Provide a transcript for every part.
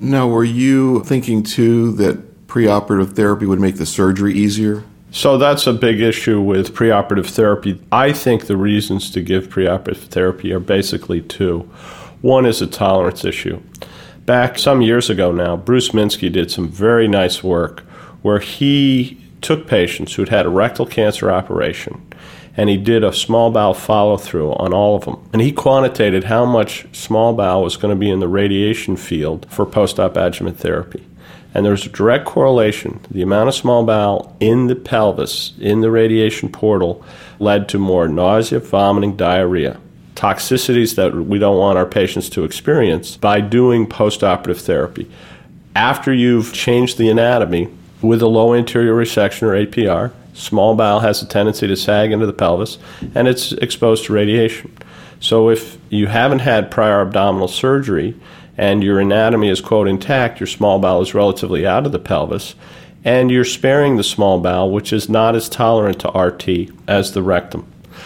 Now, were you thinking, too, that preoperative therapy would make the surgery easier? So that's a big issue with preoperative therapy. I think the reasons to give preoperative therapy are basically two. One is a tolerance issue. Back some years ago now, Bruce Minsky did some very nice work where he took patients who'd had a rectal cancer operation, and he did a small bowel follow-through on all of them. And he quantitated how much small bowel was going to be in the radiation field for post-op adjuvant therapy. And there's a direct correlation. The amount of small bowel in the pelvis, in the radiation portal, led to more nausea, vomiting, diarrhea, toxicities that we don't want our patients to experience by doing post-operative therapy. After you've changed the anatomy with a low anterior resection or APR, small bowel has a tendency to sag into the pelvis, and it's exposed to radiation. So if you haven't had prior abdominal surgery and your anatomy is, quote, intact, your small bowel is relatively out of the pelvis, and you're sparing the small bowel, which is not as tolerant to RT as the rectum.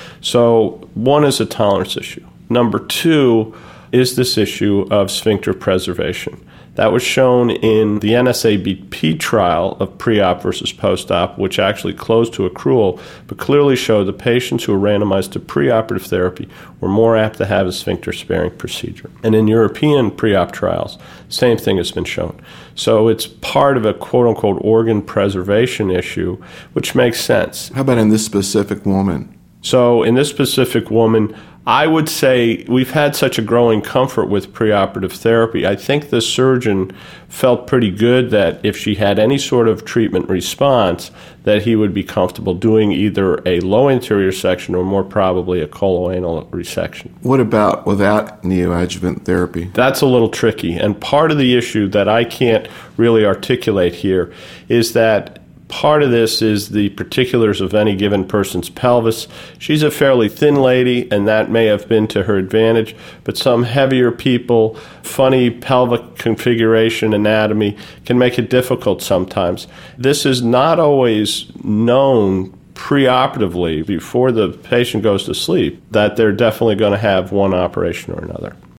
So one is a tolerance issue. Number two is this issue of sphincter preservation. That was shown in the NSABP trial of pre-op versus post-op, which actually closed to accrual, but clearly showed the patients who were randomized to preoperative therapy were more apt to have a sphincter-sparing procedure. And in European pre-op trials, same thing has been shown. So it's part of a quote-unquote organ preservation issue, which makes sense. How about in this specific woman? So in this specific woman, I would say we've had such a growing comfort with preoperative therapy. I think the surgeon felt pretty good that if she had any sort of treatment response, that he would be comfortable doing either a low anterior section or more probably a coloanal resection. What about without neoadjuvant therapy? That's a little tricky. And part of the issue that I can't really articulate here is that part of this is the particulars of any given person's pelvis. She's a fairly thin lady, and that may have been to her advantage, but some heavier people, funny pelvic configuration, anatomy, can make it difficult sometimes. This is not always known preoperatively before the patient goes to sleep, that they're definitely going to have one operation or another.